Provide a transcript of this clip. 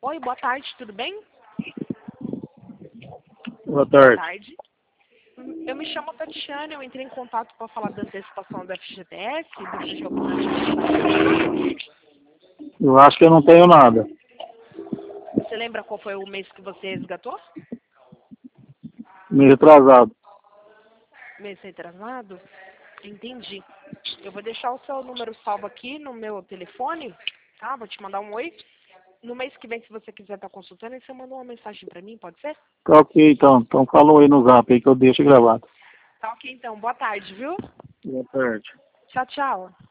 Oi, boa tarde, tudo bem? Boa Boa tarde. tarde. Eu me chamo Tatiana, eu entrei em contato para falar da antecipação do FGTS, do seu financiamento. Eu acho que eu não tenho nada. Você lembra qual foi o mês que você resgatou? Meio atrasado. Mês retrasado? Entendi. Eu vou deixar o seu número salvo aqui no meu telefone, tá? Vou te mandar um oi. No mês que vem, se você quiser estar consultando, aí você manda uma mensagem para mim, pode ser? Tá ok, então. Então falou aí no zap aí que eu deixo gravado. Tá ok, então. Boa tarde, viu? Boa tarde. Tchau, tchau.